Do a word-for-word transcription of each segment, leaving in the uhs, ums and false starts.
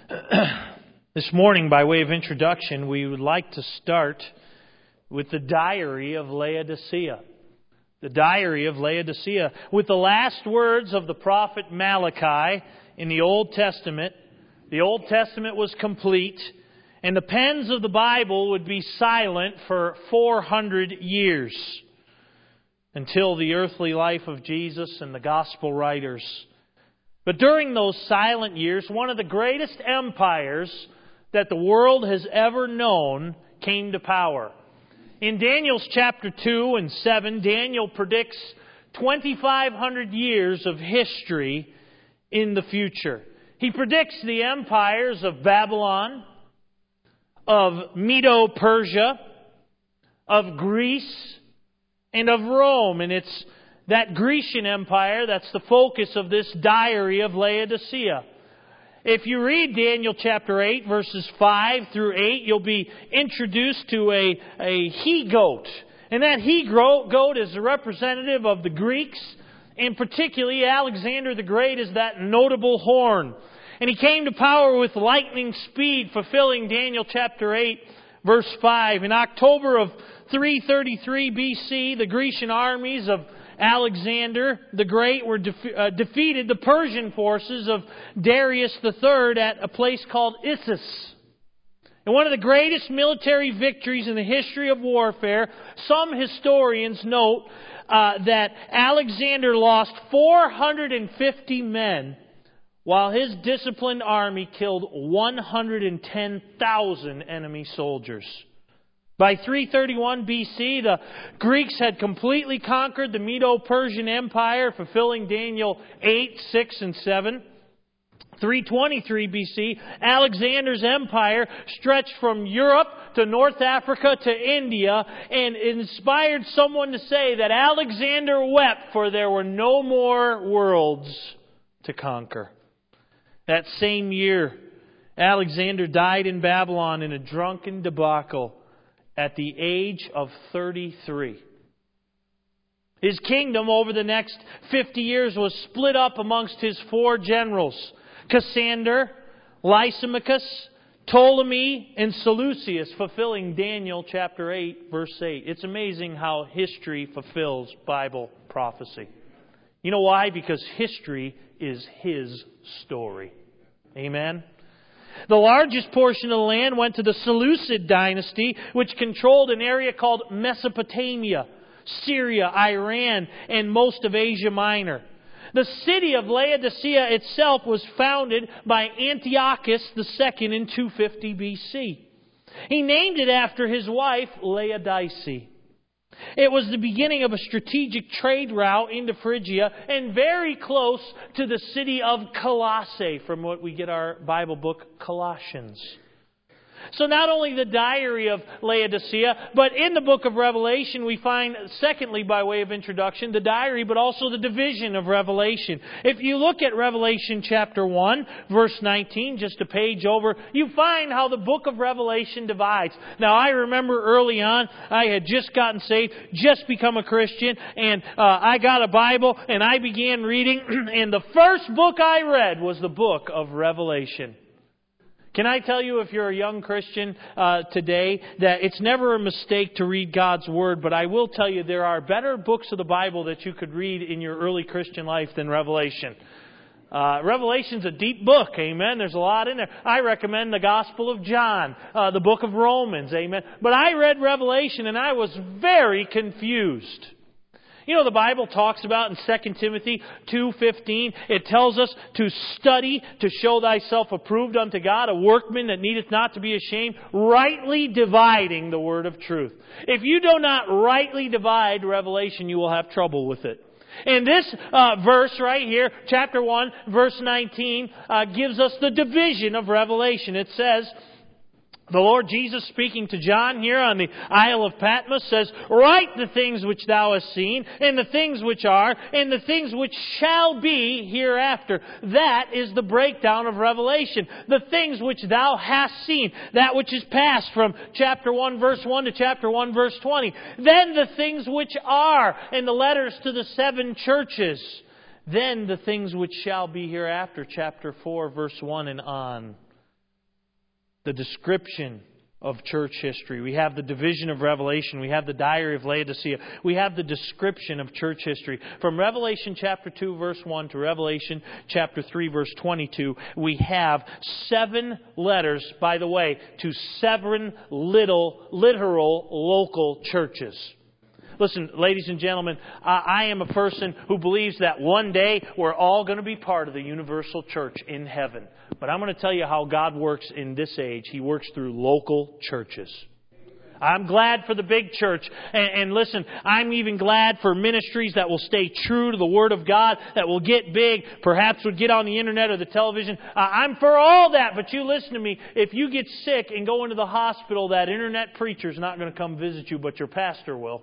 This morning, by way of introduction, we would like to start with the diary of Laodicea. The diary of Laodicea, with the last words of the prophet Malachi in the Old Testament. The Old Testament was complete, and the pens of the Bible would be silent for four hundred years until the earthly life of Jesus and the gospel writers. But during those silent years, one of the greatest empires that the world has ever known came to power. In Daniel's chapter two and seven, Daniel predicts twenty-five hundred years of history in the future. He predicts the empires of Babylon, of Medo-Persia, of Greece, and of Rome. And it's that Grecian Empire that's the focus of this diary of Laodicea. If you read Daniel chapter eight, verses five through eight, you'll be introduced to a, a he-goat. And that he-goat is a representative of the Greeks, and particularly Alexander the Great is that notable horn. And he came to power with lightning speed, fulfilling Daniel chapter eight, verse five. In October of three thirty-three B C, the Grecian armies of Alexander the Great were defe- uh, defeated the Persian forces of Darius the Third at a place called Issus. And one of the greatest military victories in the history of warfare, some historians note uh, that Alexander lost four hundred fifty men, while his disciplined army killed one hundred ten thousand enemy soldiers. By three thirty-one B C, the Greeks had completely conquered the Medo-Persian Empire, fulfilling Daniel eight, six, and seven. three twenty-three B C, Alexander's empire stretched from Europe to North Africa to India, and inspired someone to say that Alexander wept, for there were no more worlds to conquer. That same year, Alexander died in Babylon in a drunken debacle at the age of thirty-three. His kingdom over the next fifty years was split up amongst his four generals: Cassander, Lysimachus, Ptolemy, and Seleucus, fulfilling Daniel chapter eight, verse eight. It's amazing how history fulfills Bible prophecy. You know why? Because history is his story. Amen? The largest portion of the land went to the Seleucid dynasty, which controlled an area called Mesopotamia, Syria, Iran, and most of Asia Minor. The city of Laodicea itself was founded by Antiochus the Second in two fifty B C. He named it after his wife, Laodice. It was the beginning of a strategic trade route into Phrygia and very close to the city of Colossae, from what we get our Bible book, Colossians. So not only the diary of Laodicea, but in the book of Revelation we find, secondly, by way of introduction, the diary, but also the division of Revelation. If you look at Revelation chapter one, verse nineteen, just a page over, you find how the book of Revelation divides. Now, I remember early on, I had just gotten saved, just become a Christian, and uh, I got a Bible, and I began reading, and the first book I read was the book of Revelation. Can I tell you, if you're a young Christian uh, today, that it's never a mistake to read God's Word, but I will tell you there are better books of the Bible that you could read in your early Christian life than Revelation. Uh, Revelation's a deep book, amen. There's a lot in there. I recommend the Gospel of John, uh, the book of Romans, amen. But I read Revelation and I was very confused. You know, the Bible talks about in Second Timothy two fifteen, it tells us to study to show thyself approved unto God, a workman that needeth not to be ashamed, rightly dividing the word of truth. If you do not rightly divide Revelation, you will have trouble with it. And this uh, verse right here, chapter one, verse nineteen, uh, gives us the division of Revelation. It says, the Lord Jesus, speaking to John here on the Isle of Patmos, says, write the things which thou hast seen, and the things which are, and the things which shall be hereafter. That is the breakdown of Revelation. The things which thou hast seen, that which is past from chapter one, verse one to chapter one, verse twenty. Then the things which are, and the letters to the seven churches. Then the things which shall be hereafter, chapter four, verse one and on. the description of church history. We have the division of Revelation. We have the diary of Laodicea. We have the description of church history. From Revelation chapter two, verse one to Revelation chapter three, verse twenty-two, we have seven letters, by the way, to seven little, literal local churches. Listen, ladies and gentlemen, I am a person who believes that one day we're all going to be part of the universal church in heaven. But I'm going to tell you how God works in this age. He works through local churches. I'm glad for the big church. And, and listen, I'm even glad for ministries that will stay true to the Word of God, that will get big, perhaps would get on the internet or the television. Uh, I'm for all that, but you listen to me. If you get sick and go into the hospital, that internet preacher's not going to come visit you, but your pastor will.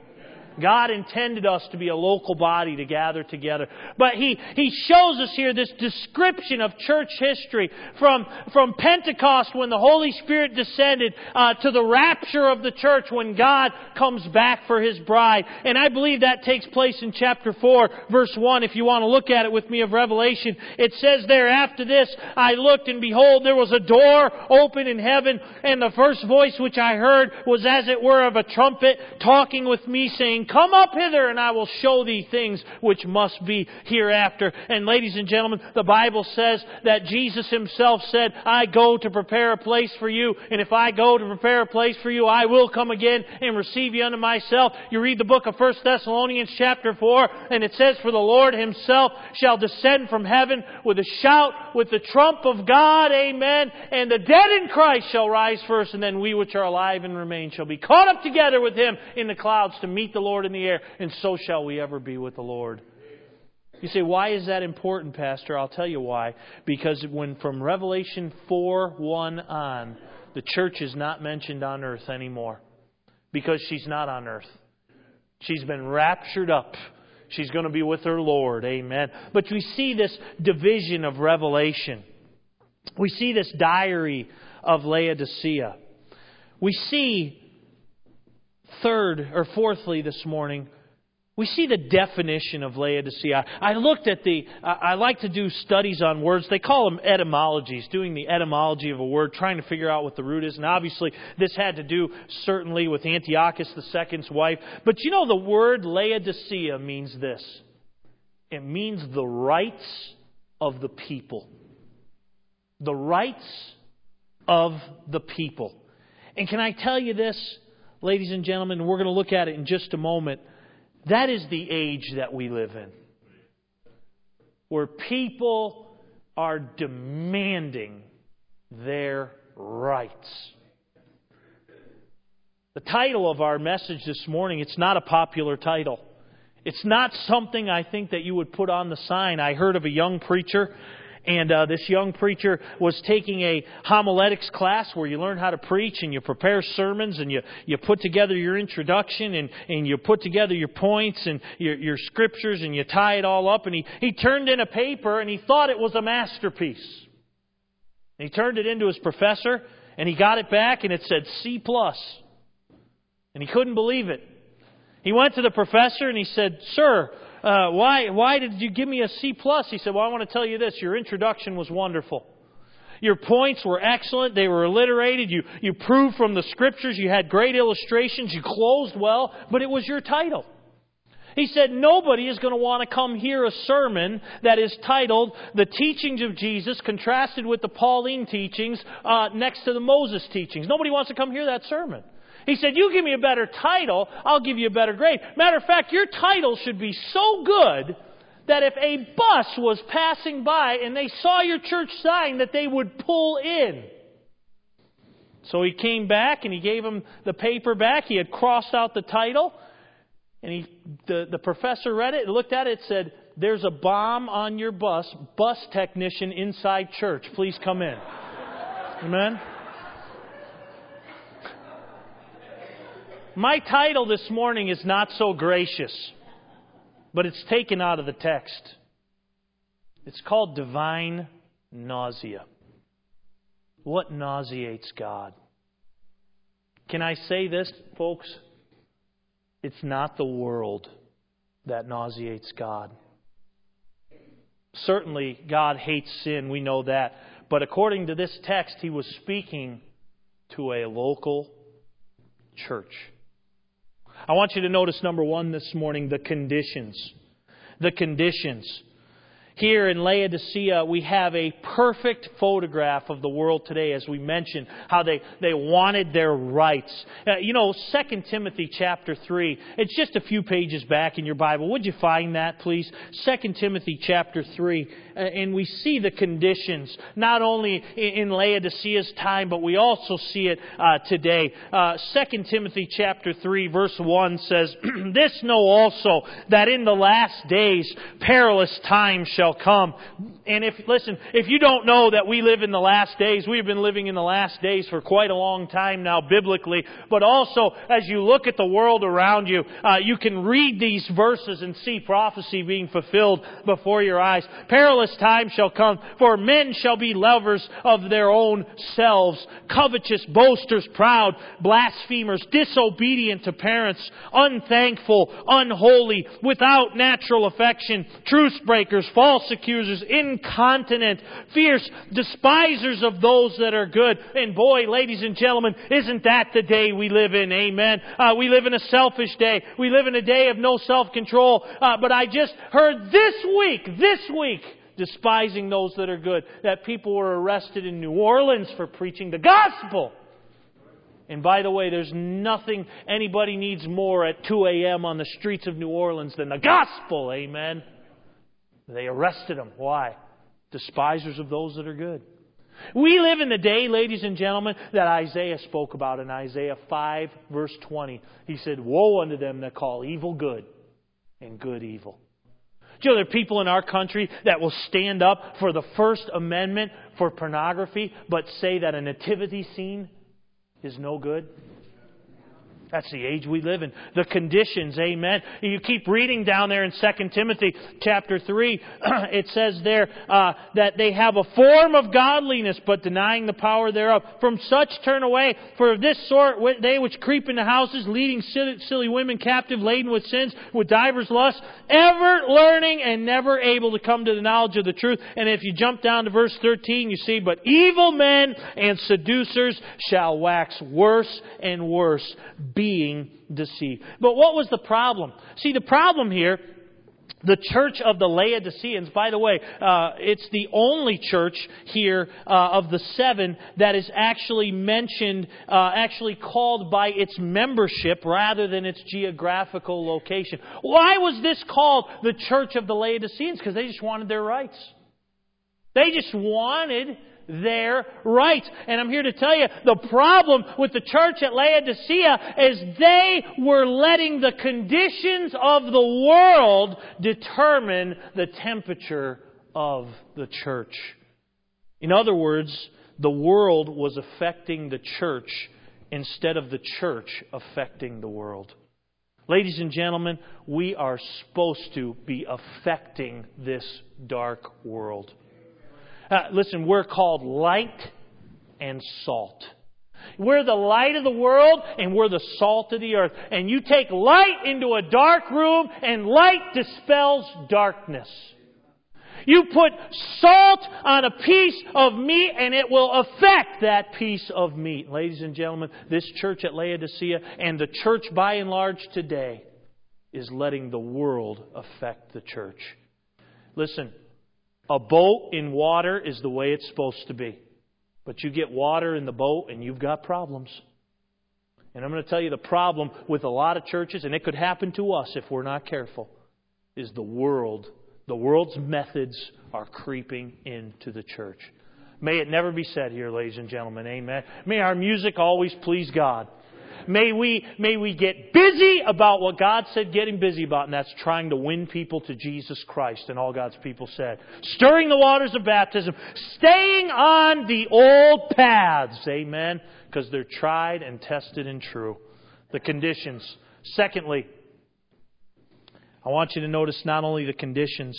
God intended us to be a local body to gather together. But He, He shows us here this description of church history from, from Pentecost when the Holy Spirit descended uh, to the rapture of the church when God comes back for His bride. And I believe that takes place in chapter four, verse one. If you want to look at it with me of Revelation, it says there, after this I looked and behold there was a door open in heaven, and the first voice which I heard was as it were of a trumpet talking with me, saying, "Come up hither, and I will show thee things which must be hereafter." And ladies and gentlemen, the Bible says that Jesus Himself said, "I go to prepare a place for you, and if I go to prepare a place for you, I will come again and receive you unto myself." You read the book of First Thessalonians chapter four, and it says, "For the Lord Himself shall descend from heaven with a shout, with the trump of God, amen, and the dead in Christ shall rise first, and then we which are alive and remain shall be caught up together with Him in the clouds to meet the Lord in the air, and so shall we ever be with the Lord." You say, why is that important, Pastor? I'll tell you why. Because when from Revelation four one on, the church is not mentioned on earth anymore. Because she's not on earth. She's been raptured up. She's going to be with her Lord. Amen. But we see this division of Revelation. We see this diary of Laodicea. We see, third or fourthly this morning, we see the definition of Laodicea. I looked at the, I like to do studies on words. They call them etymologies, doing the etymology of a word, trying to figure out what the root is. And obviously, this had to do certainly with Antiochus the Second's wife. But you know, the word Laodicea means this. It means the rights of the people. The rights of the people. And can I tell you this, ladies and gentlemen, we're going to look at it in just a moment. That is the age that we live in. Where people are demanding their rights. The title of our message this morning, it's not a popular title. It's not something I think that you would put on the sign. I heard of a young preacher. And uh, this young preacher was taking a homiletics class where you learn how to preach and you prepare sermons and you, you put together your introduction and, and you put together your points and your, your scriptures and you tie it all up. And he, he turned in a paper and he thought it was a masterpiece. And he turned it into his professor and he got it back and it said C plus. And he couldn't believe it. He went to the professor and he said, "Sir, Uh, why why did you give me a C plus?" He said, "Well, I want to tell you this. Your introduction was wonderful. Your points were excellent. They were alliterated. You, you proved from the Scriptures. You had great illustrations. You closed well. But it was your title." He said, "Nobody is going to want to come hear a sermon that is titled The Teachings of Jesus contrasted with the Pauline teachings uh, next to the Moses teachings. Nobody wants to come hear that sermon." He said, "You give me a better title, I'll give you a better grade. Matter of fact, your title should be so good that if a bus was passing by and they saw your church sign, that they would pull in." So he came back and he gave him the paper back. He had crossed out the title. And he, the, the professor read it and looked at it and said, "There's a bomb on your bus. Bus technician inside church. Please come in." Amen? My title this morning is not so gracious, but it's taken out of the text. It's called Divine Nausea. What nauseates God? Can I say this, folks? It's not the world that nauseates God. Certainly, God hates sin. We know that. But according to this text, he was speaking to a local church. I want you to notice, number one this morning, the conditions. The conditions. Here in Laodicea, we have a perfect photograph of the world today, as we mentioned, how they, they wanted their rights. Uh, you know, Second Timothy chapter three, it's just a few pages back in your Bible. Would you find that, please? Second Timothy chapter three, uh, and we see the conditions, not only in Laodicea's time, but we also see it uh, today. Uh, Second Timothy chapter three, verse one says, "This know also, that in the last days perilous times shall come." And if, listen, if you don't know that we live in the last days, we've been living in the last days for quite a long time now biblically, but also as you look at the world around you, uh, you can read these verses and see prophecy being fulfilled before your eyes. Perilous times shall come, for men shall be lovers of their own selves, covetous, boasters, proud, blasphemers, disobedient to parents, unthankful, unholy, without natural affection, truce breakers, false accusers, incontinent, fierce, despisers of those that are good. And boy, ladies and gentlemen, isn't that the day we live in? Amen. Uh, we live in a selfish day. We live in a day of no self-control. Uh, but I just heard this week, this week, despising those that are good, that people were arrested in New Orleans for preaching the gospel. And by the way, there's nothing anybody needs more at two a.m. on the streets of New Orleans than the gospel. Amen. They arrested him. Why? Despisers of those that are good. We live in the day, ladies and gentlemen, that Isaiah spoke about in Isaiah five, verse twenty. He said, "Woe unto them that call evil good and good evil." Do you know there are people in our country that will stand up for the First Amendment for pornography, but say that a nativity scene is no good? That's the age we live in. The conditions, amen. You keep reading down there in Second Timothy chapter three. It says there uh, that they have a form of godliness, but denying the power thereof. From such turn away. For of this sort they which creep into houses, leading silly, silly women captive, laden with sins, with divers lusts, ever learning and never able to come to the knowledge of the truth. And if you jump down to verse thirteen, you see, "But evil men and seducers shall wax worse and worse, being deceived." But what was the problem? See, the problem here, the church of the Laodiceans, by the way, uh, it's the only church here uh, of the seven that is actually mentioned, uh, actually called by its membership rather than its geographical location. Why was this called the church of the Laodiceans? Because they just wanted their rights. They just wanted their rights. And I'm here to tell you, the problem with the church at Laodicea is they were letting the conditions of the world determine the temperature of the church. In other words, the world was affecting the church instead of the church affecting the world. Ladies and gentlemen, we are supposed to be affecting this dark world. Uh, listen, we're called light and salt. We're the light of the world and we're the salt of the earth. And you take light into a dark room and light dispels darkness. You put salt on a piece of meat and it will affect that piece of meat. Ladies and gentlemen, this church at Laodicea and the church by and large today is letting the world affect the church. Listen, a boat in water is the way it's supposed to be. But you get water in the boat and you've got problems. And I'm going to tell you the problem with a lot of churches, and it could happen to us if we're not careful, is the world. The world's methods are creeping into the church. May it never be said here, ladies and gentlemen. Amen. May our music always please God. May we, may we get busy about what God said getting busy about, and that's trying to win people to Jesus Christ. And all God's people said, stirring the waters of baptism, staying on the old paths. Amen. Because they're tried and tested and true. The conditions. Secondly, I want you to notice not only the conditions,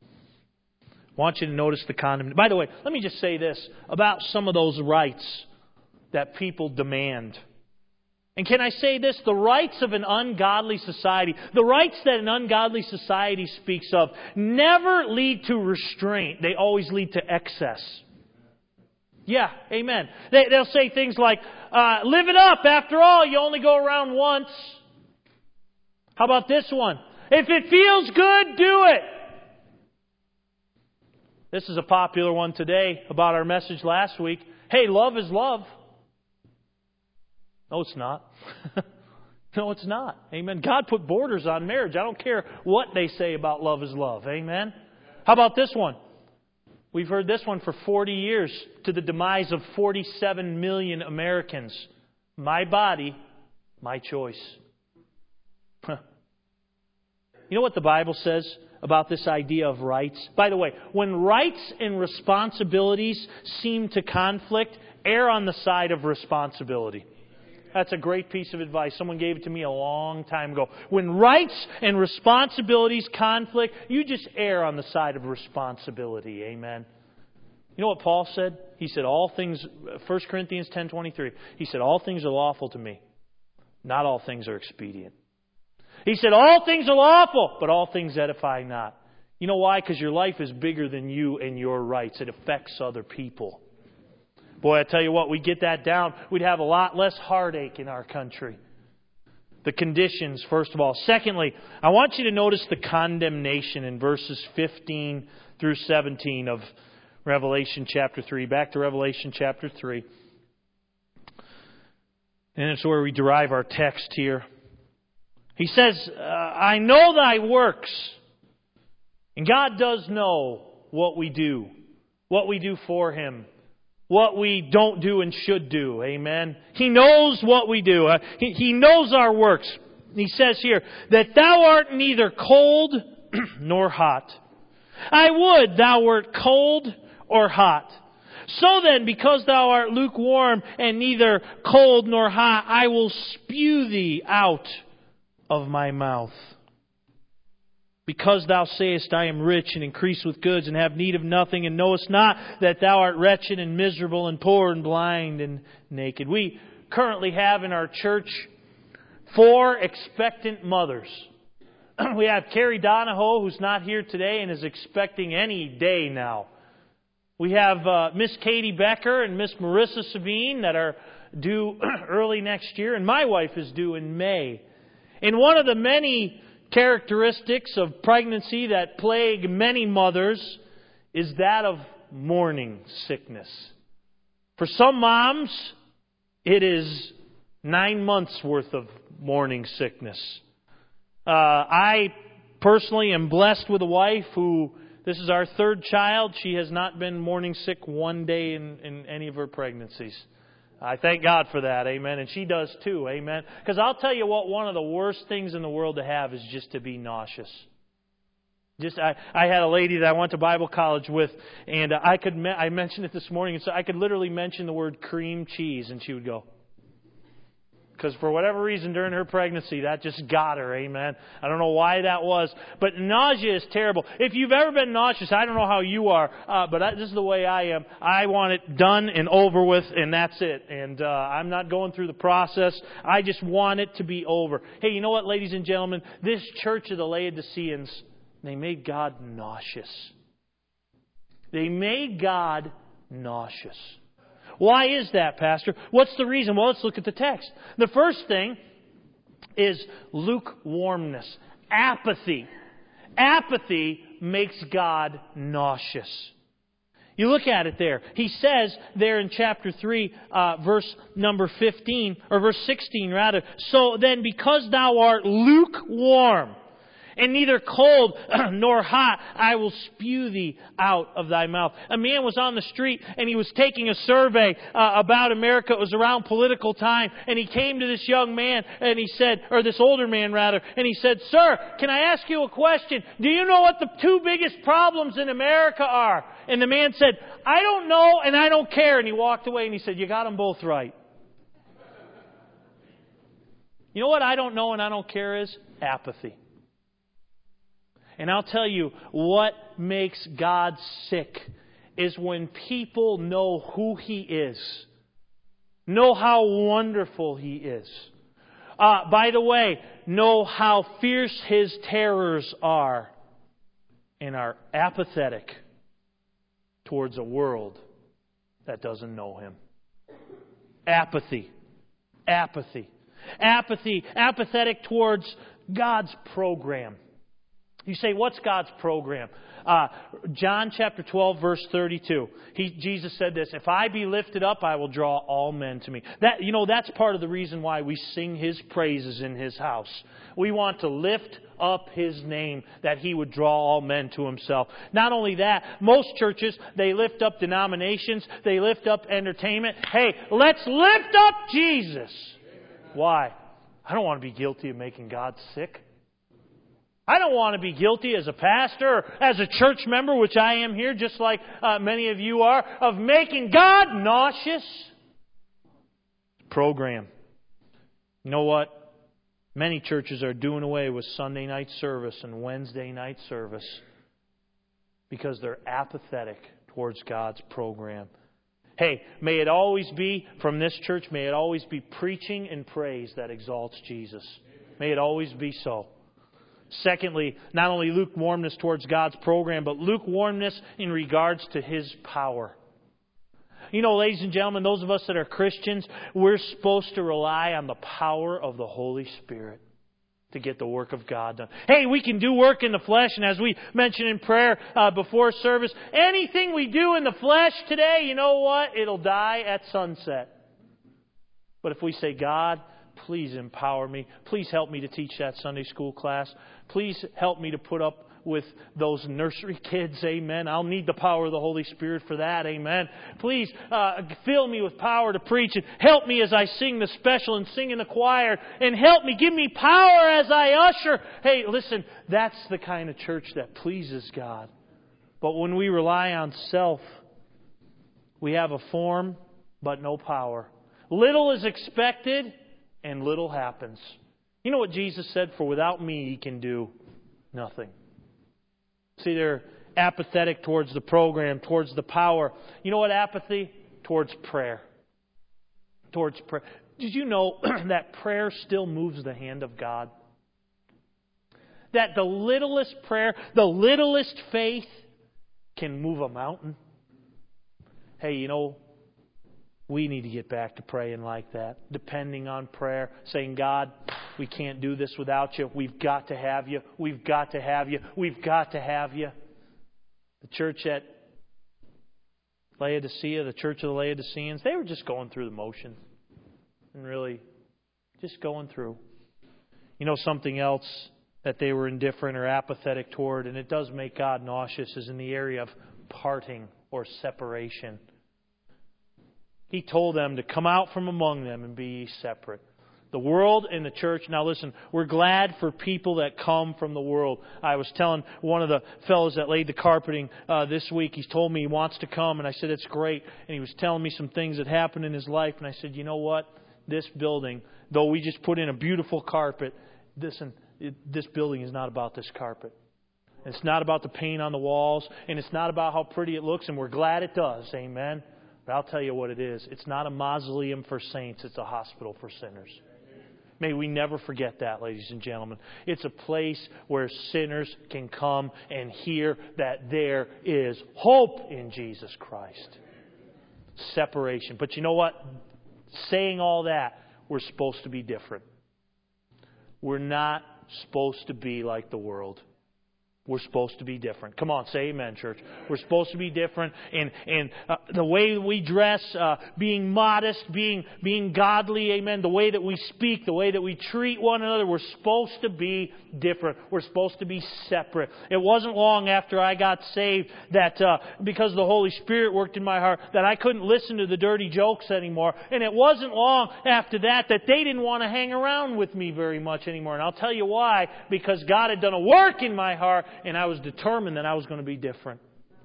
I want you to notice the condemnation. By the way, let me just say this about some of those rights that people demand. And can I say this? The rights of an ungodly society, the rights that an ungodly society speaks of, never lead to restraint. They always lead to excess. Yeah, amen. They, they'll say things like, uh, live it up. After all, you only go around once. How about this one? If it feels good, do it. This is a popular one today about our message last week. Hey, love is love. No, it's not. No, it's not. Amen. God put borders on marriage. I don't care what they say about love is love. Amen. How about this one? We've heard this one for forty years, to the demise of forty-seven million Americans. My body, my choice. Huh. You know what the Bible says about this idea of rights? By the way, when rights and responsibilities seem to conflict, err on the side of responsibility. That's a great piece of advice. Someone gave it to me a long time ago. When rights and responsibilities conflict, you just err on the side of responsibility. Amen. You know what Paul said? He said, all things, First Corinthians ten twenty-three, he said, all things are lawful to me. Not all things are expedient. He said, all things are lawful, but all things edify not. You know why? Because your life is bigger than you and your rights. It affects other people. Boy, I tell you what, we get that down, we'd have a lot less heartache in our country. The conditions, first of all. Secondly, I want you to notice the condemnation in verses fifteen through seventeen of Revelation chapter three. Back to Revelation chapter three. And it's where we derive our text here. He says, uh, I know thy works. And God does know what we do, what we do for Him, what we don't do and should do. Amen. He knows what we do. Uh, he, he knows our works. He says here, that thou art neither cold nor hot. I would thou wert cold or hot. So then, because thou art lukewarm and neither cold nor hot, I will spew thee out of my mouth. Because thou sayest, I am rich and increase with goods and have need of nothing, and knowest not that thou art wretched and miserable and poor and blind and naked. We currently have in our church four expectant mothers. We have Carrie Donahoe, who's not here today and is expecting any day now. We have uh, Miss Katie Becker and Miss Marissa Savine that are due early next year, and my wife is due in May. And one of the many characteristics of pregnancy that plague many mothers is that of morning sickness. For some moms, it is nine months worth of morning sickness. Uh, I personally am blessed with a wife who, this is our third child. She has not been morning sick one day in, in any of her pregnancies. I thank God for that, amen. And she does too, amen. Because I'll tell you what, one of the worst things in the world to have is just to be nauseous. Just I, I had a lady that I went to Bible college with, and I could me- I mentioned it this morning, and so I could literally mention the word cream cheese, and she would go. Because for whatever reason during her pregnancy, that just got her, amen. I don't know why that was. But nausea is terrible. If you've ever been nauseous, I don't know how you are, uh, but I, this is the way I am. I want it done and over with, and that's it. And uh, I'm not going through the process. I just want it to be over. Hey, you know what, ladies and gentlemen? This church of the Laodiceans, they made God nauseous. They made God nauseous. Why is that, Pastor? What's the reason? Well, let's look at the text. The first thing is lukewarmness, apathy. Apathy makes God nauseous. You look at it there. He says there in chapter three, uh, verse number fifteen, or verse sixteen rather, so then because thou art lukewarm, and neither cold nor hot, I will spew thee out of thy mouth. A man was on the street and he was taking a survey uh, about America. It was around political time. And he came to this young man and he said, or this older man rather, and he said, Sir, can I ask you a question? Do you know what the two biggest problems in America are? And the man said, I don't know and I don't care. And he walked away and he said, you got them both right. You know what I don't know and I don't care is? Apathy. And I'll tell you, what makes God sick is when people know who He is, know how wonderful He is. Uh, by the way, know how fierce His terrors are, and are apathetic towards a world that doesn't know Him. Apathy. Apathy. Apathy. Apathetic towards God's program. You say, what's God's program? Uh, John chapter twelve, verse thirty-two. He, Jesus said this, "If I be lifted up, I will draw all men to me." That, you know, that's part of the reason why we sing His praises in His house. We want to lift up His name, that He would draw all men to Himself. Not only that, most churches, they lift up denominations, they lift up entertainment. Hey, let's lift up Jesus. Why? I don't want to be guilty of making God sick. I don't want to be guilty as a pastor or as a church member, which I am here, just like uh, many of you are, of making God nauseous. Program. You know what? Many churches are doing away with Sunday night service and Wednesday night service because they're apathetic towards God's program. Hey, may it always be, from this church, may it always be preaching and praise that exalts Jesus. May it always be so. Secondly, not only lukewarmness towards God's program, but lukewarmness in regards to His power. You know, ladies and gentlemen, those of us that are Christians, we're supposed to rely on the power of the Holy Spirit to get the work of God done. Hey, we can do work in the flesh, and as we mentioned in prayer uh, before service, anything we do in the flesh today, you know what? It'll die at sunset. But if we say, God, please empower me. Please help me to teach that Sunday school class. Please help me to put up with those nursery kids. Amen. I'll need the power of the Holy Spirit for that. Amen. Please uh, fill me with power to preach and help me as I sing the special and sing in the choir. And help me. Give me power as I usher. Hey, listen, that's the kind of church that pleases God. But when we rely on self, we have a form but no power. Little is expected and little happens. You know what Jesus said? For without me, He can do nothing. See, they're apathetic towards the program, towards the power. You know what apathy? Towards prayer. Towards prayer. Did you know that prayer still moves the hand of God? That the littlest prayer, the littlest faith can move a mountain? Hey, you know, we need to get back to praying like that. Depending on prayer. Saying, God, we can't do this without You. We've got to have You. We've got to have You. We've got to have You. The church at Laodicea, the church of the Laodiceans, they were just going through the motions. And really, just going through. You know, something else that they were indifferent or apathetic toward, and it does make God nauseous, is in the area of parting or separation. He told them to come out from among them and be ye separate. The world and the church. Now listen, we're glad for people that come from the world. I was telling one of the fellows that laid the carpeting uh, this week, he's told me he wants to come, and I said, it's great. And he was telling me some things that happened in his life, and I said, you know what? This building, though we just put in a beautiful carpet, listen, it, this building is not about this carpet. It's not about the paint on the walls, and it's not about how pretty it looks, and we're glad it does. Amen. But I'll tell you what it is. It's not a mausoleum for saints. It's a hospital for sinners. May we never forget that, ladies and gentlemen. It's a place where sinners can come and hear that there is hope in Jesus Christ. Separation. But you know what? Saying all that, we're supposed to be different. We're not supposed to be like the world. We're supposed to be different. Come on, say amen, church. We're supposed to be different in, in uh, the way we dress, uh, being modest, being being godly, amen. The way that we speak, the way that we treat one another. We're supposed to be different. We're supposed to be separate. It wasn't long after I got saved that uh, because the Holy Spirit worked in my heart, that I couldn't listen to the dirty jokes anymore. And it wasn't long after that that they didn't want to hang around with me very much anymore. And I'll tell you why. Because God had done a work in my heart. And I was determined that I was going to be different.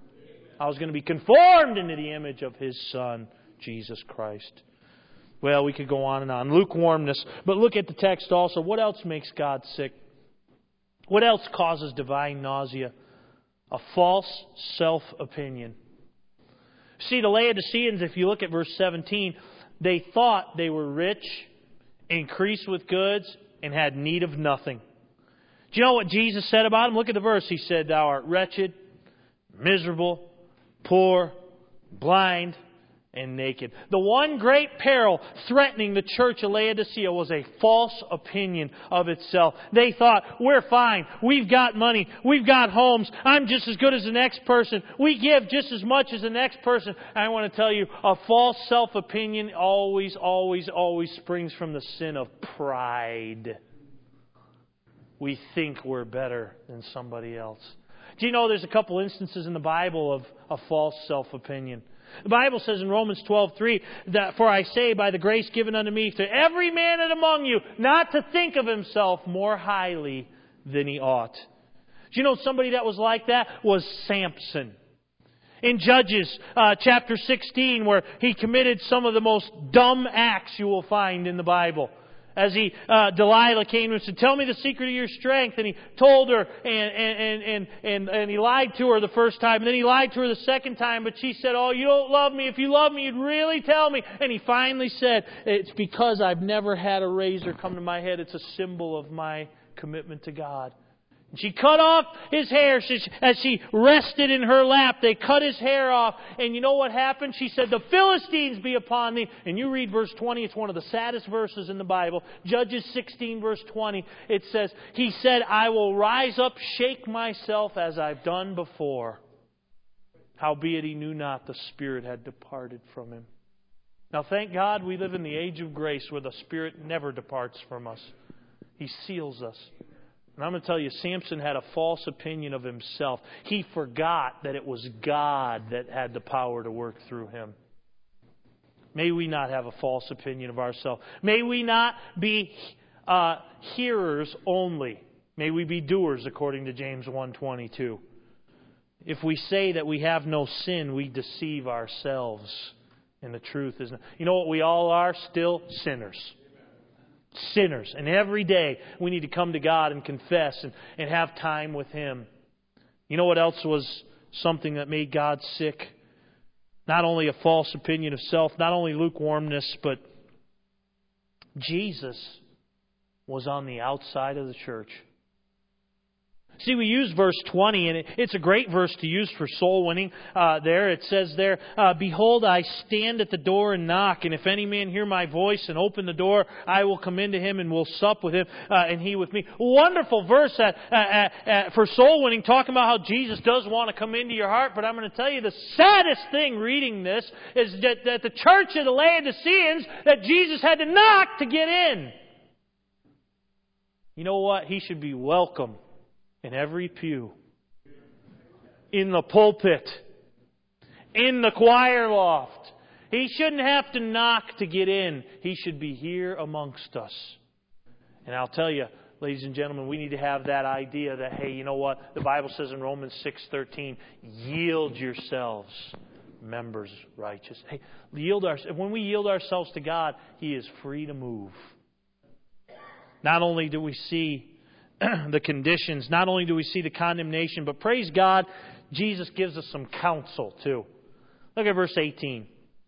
I was going to be conformed into the image of His Son, Jesus Christ. Well, we could go on and on. Lukewarmness. But look at the text also. What else makes God sick? What else causes divine nausea? A false self-opinion. See, the Laodiceans, if you look at verse seventeen, they thought they were rich, increased with goods, and had need of nothing. Do you know what Jesus said about them? Look at the verse. He said, thou art wretched, miserable, poor, blind, and naked. The one great peril threatening the church of Laodicea was a false opinion of itself. They thought, we're fine. We've got money. We've got homes. I'm just as good as the next person. We give just as much as the next person. I want to tell you, a false self-opinion always, always, always springs from the sin of pride. We think we're better than somebody else. Do you know there's a couple instances in the Bible of a false self-opinion? The Bible says in Romans twelve three, that for I say by the grace given unto me to every man and among you not to think of himself more highly than he ought. Do you know somebody that was like that? Was Samson. In Judges uh, chapter sixteen, where he committed some of the most dumb acts you will find in the Bible. As he, uh, Delilah came to him and said, tell me the secret of your strength. And he told her, and, and, and, and, and he lied to her the first time. And then he lied to her the second time. But she said, oh, you don't love me. If you love me, you'd really tell me. And he finally said, it's because I've never had a razor come to my head. It's a symbol of my commitment to God. She cut off his hair as she rested in her lap. They cut his hair off. And you know what happened? She said, the Philistines be upon thee. And you read verse twenty. It's one of the saddest verses in the Bible. Judges sixteen verse twenty. It says, he said, I will rise up, shake myself as I've done before. Howbeit he knew not the Spirit had departed from him. Now thank God we live in the age of grace where the Spirit never departs from us. He seals us. And I'm going to tell you, Samson had a false opinion of himself. He forgot that it was God that had the power to work through him. May we not have a false opinion of ourselves. May we not be uh, hearers only. May we be doers, according to James one twenty-two. If we say that we have no sin, we deceive ourselves. And the truth is not. You know what we all are? Still sinners. Sinners. And every day we need to come to God and confess and, and have time with Him. You know what else was something that made God sick? Not only a false opinion of self, not only lukewarmness, but Jesus was on the outside of the church. See, we use verse twenty, and it's a great verse to use for soul winning. Uh, there, it says there, uh, Behold, I stand at the door and knock, and if any man hear my voice and open the door, I will come into him and will sup with him, uh, and he with me. Wonderful verse uh, uh, uh, for soul winning, talking about how Jesus does want to come into your heart. But I'm going to tell you the saddest thing reading this is that, that the church of the Laodiceans, that Jesus had to knock to get in. You know what? He should be welcome. In every pew, in the pulpit, in the choir loft. He shouldn't have to knock to get in. He should be here amongst us. And I'll tell you, ladies and gentlemen, we need to have that idea that, hey, you know what? The Bible says in Romans six thirteen, yield yourselves, members righteous. Hey, yield our, when we yield ourselves to God, He is free to move. Not only do we see the conditions, not only do we see the condemnation, but praise God, Jesus gives us some counsel too. Look at verse eighteen.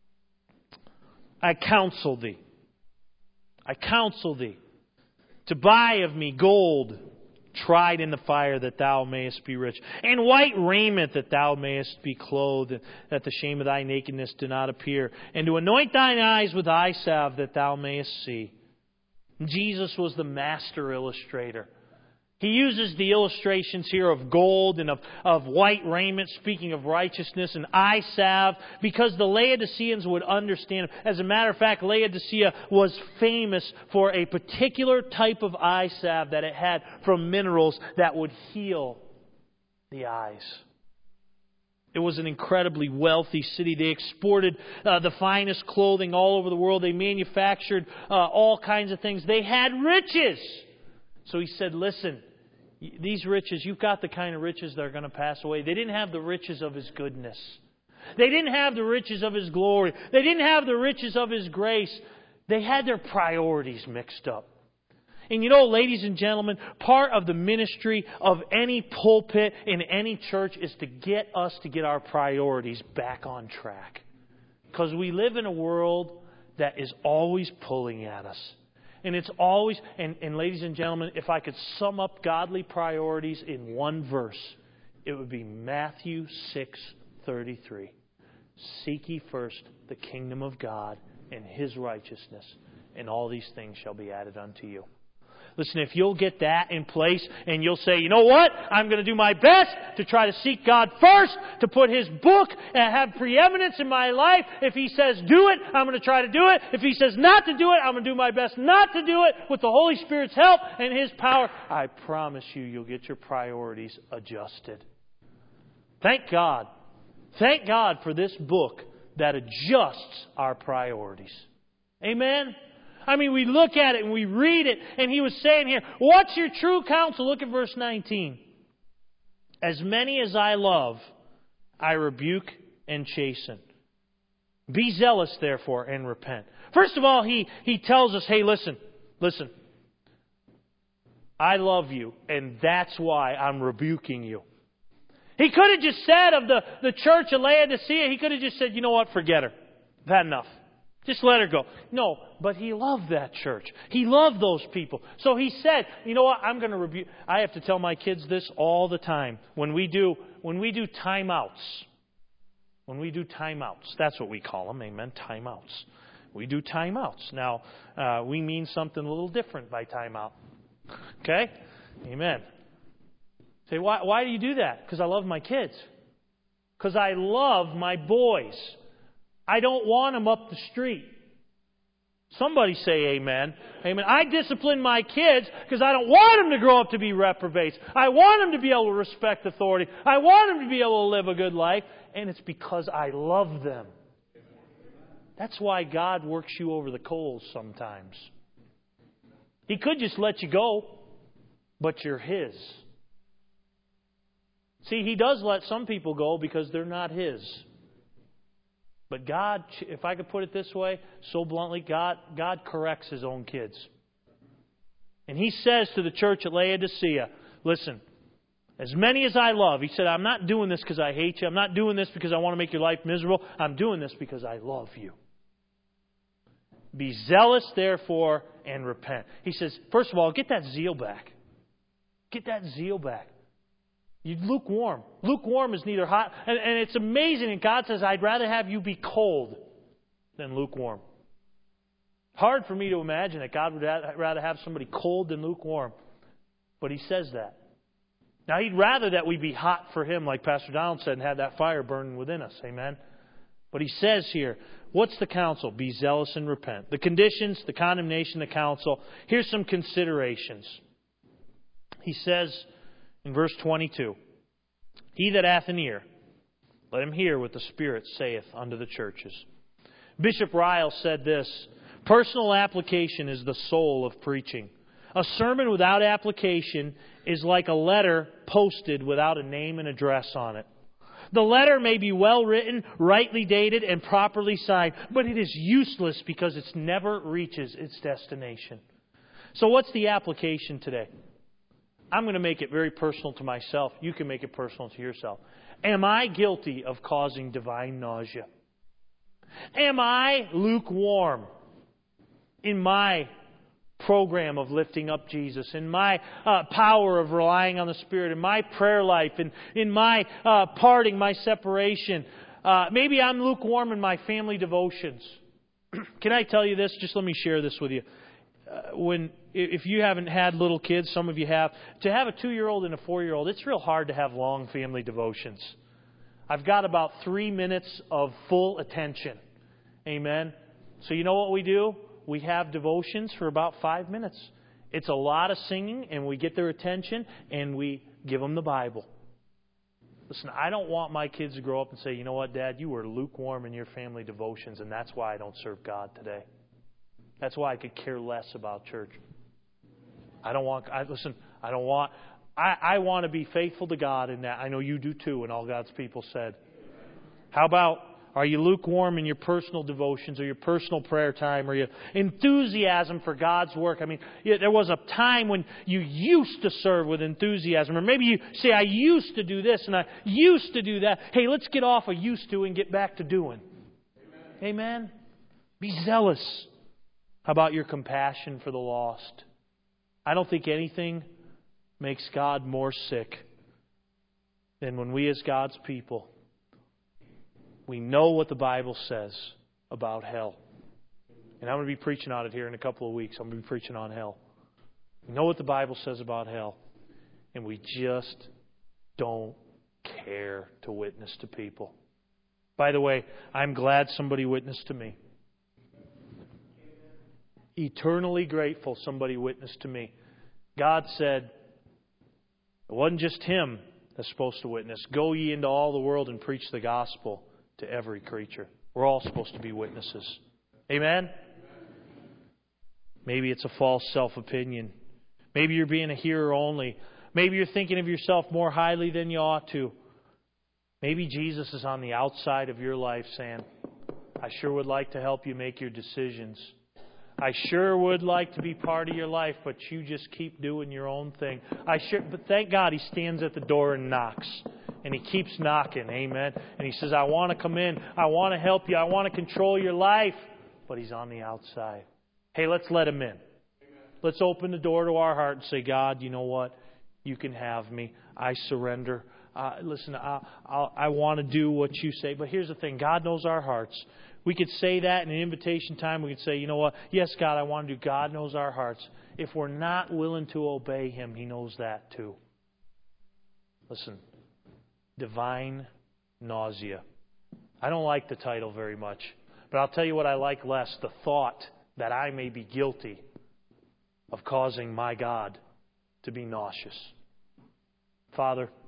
I counsel thee. I counsel thee to buy of me gold tried in the fire, that thou mayest be rich, and white raiment, that thou mayest be clothed, and that the shame of thy nakedness do not appear, and to anoint thine eyes with eye salve, that thou mayest see. Jesus was the master illustrator. He uses the illustrations here of gold and of, of white raiment, speaking of righteousness, and eye salve, because the Laodiceans would understand. As a matter of fact, Laodicea was famous for a particular type of eye salve that it had from minerals that would heal the eyes. It was an incredibly wealthy city. They exported uh, the finest clothing all over the world. They manufactured uh, all kinds of things. They had riches. So he said, listen, these riches, you've got the kind of riches that are going to pass away. They didn't have the riches of His goodness. They didn't have the riches of His glory. They didn't have the riches of His grace. They had their priorities mixed up. And you know, ladies and gentlemen, part of the ministry of any pulpit in any church is to get us to get our priorities back on track. Because we live in a world that is always pulling at us. And it's always, and, and ladies and gentlemen, if I could sum up godly priorities in one verse, it would be Matthew six thirty-three. Seek ye first the kingdom of God and His righteousness, and all these things shall be added unto you. Listen, if you'll get that in place and you'll say, you know what? I'm going to do my best to try to seek God first, to put His book and have preeminence in my life. If He says do it, I'm going to try to do it. If He says not to do it, I'm going to do my best not to do it with the Holy Spirit's help and His power. I promise you, you'll get your priorities adjusted. Thank God. Thank God for this book that adjusts our priorities. Amen? I mean, we look at it and we read it, and he was saying here, what's your true counsel? Look at verse nineteen. As many as I love, I rebuke and chasten. Be zealous, therefore, and repent. First of all, he, he tells us, hey, listen, listen. I love you, and that's why I'm rebuking you. He could have just said of the, the church of Laodicea, he could have just said, you know what, forget her. I've had enough. Just let her go. No, but he loved that church. He loved those people. So he said, you know what, I'm going to rebuke. I have to tell my kids this all the time. When we do, when we do timeouts, when we do timeouts, that's what we call them, amen, timeouts. We do timeouts. Now, uh, we mean something a little different by timeout. Okay? Amen. Say, why, why do you do that? Because I love my kids. Because I love my boys. I don't want them up the street. Somebody say amen. Amen. I discipline my kids because I don't want them to grow up to be reprobates. I want them to be able to respect authority. I want them to be able to live a good life. And it's because I love them. That's why God works you over the coals sometimes. He could just let you go, but you're His. See, He does let some people go because they're not His. But God, if I could put it this way, so bluntly, God, God corrects His own kids. And He says to the church at Laodicea, listen, as many as I love, He said, I'm not doing this because I hate you. I'm not doing this because I want to make your life miserable. I'm doing this because I love you. Be zealous, therefore, and repent. He says, first of all, get that zeal back. Get that zeal back. You're lukewarm. Lukewarm is neither hot. And, and it's amazing. And God says, I'd rather have you be cold than lukewarm. Hard for me to imagine that God would rather have somebody cold than lukewarm. But He says that. Now, He'd rather that we be hot for Him, like Pastor Donald said, and have that fire burning within us. Amen? But He says here, what's the counsel? Be zealous and repent. The conditions, the condemnation, the counsel. Here's some considerations. He says in verse twenty-two, He that hath an ear, let him hear what the Spirit saith unto the churches. Bishop Ryle said this, personal application is the soul of preaching. A sermon without application is like a letter posted without a name and address on it. The letter may be well written, rightly dated, and properly signed, but it is useless because it never reaches its destination. So what's the application today? I'm going to make it very personal to myself. You can make it personal to yourself. Am I guilty of causing divine nausea? Am I lukewarm in my program of lifting up Jesus, in my uh, power of relying on the Spirit, in my prayer life, in, in my uh, parting, my separation? Uh, maybe I'm lukewarm in my family devotions. Can I tell you this? Just let me share this with you. Uh, when if you haven't had little kids, some of you have, to have a two-year-old and a four-year-old, it's real hard to have long family devotions. I've got about three minutes of full attention. Amen? So you know what we do? We have devotions for about five minutes. It's a lot of singing, and we get their attention, and we give them the Bible. Listen, I don't want my kids to grow up and say, you know what, Dad, you were lukewarm in your family devotions, and that's why I don't serve God today. That's why I could care less about church. I don't want, I, listen, I don't want, I, I want to be faithful to God in that. I know you do too, and all God's people said. How about, are you lukewarm in your personal devotions or your personal prayer time or your enthusiasm for God's work? I mean, yeah, there was a time when you used to serve with enthusiasm. Or maybe you say, I used to do this and I used to do that. Hey, let's get off of used to and get back to doing. Amen. Amen. Be zealous. How about your compassion for the lost? I don't think anything makes God more sick than when we as God's people We know what the Bible says about hell. And I'm going to be preaching on it here in a couple of weeks. I'm going to be preaching on hell. We know what the Bible says about hell. And we just don't care to witness to people. By the way, I'm glad somebody witnessed to me. Eternally grateful somebody witnessed to me. God said, it wasn't just him that's supposed to witness. Go ye into all the world and preach the gospel to every creature. We're all supposed to be witnesses. Amen? Maybe it's a false self-opinion. Maybe you're being a hearer only. Maybe you're thinking of yourself more highly than you ought to. Maybe Jesus is on the outside of your life saying, I sure would like to help you make your decisions. I sure would like to be part of your life, but you just keep doing your own thing. I sure, but thank God He stands at the door and knocks. And He keeps knocking, amen. And He says, I want to come in. I want to help you. I want to control your life. But He's on the outside. Hey, let's let Him in. Amen. Let's open the door to our heart and say, God, you know what? You can have me. I surrender. Uh, listen, I, I, I want to do what you say. But here's the thing. God knows our hearts. We could say that in an invitation time. We could say, you know what? Yes, God, I want to do. God knows our hearts. If we're not willing to obey Him, He knows that too. Listen, divine nausea. I don't like the title very much. But I'll tell you what I like less. The thought that I may be guilty of causing my God to be nauseous. Father,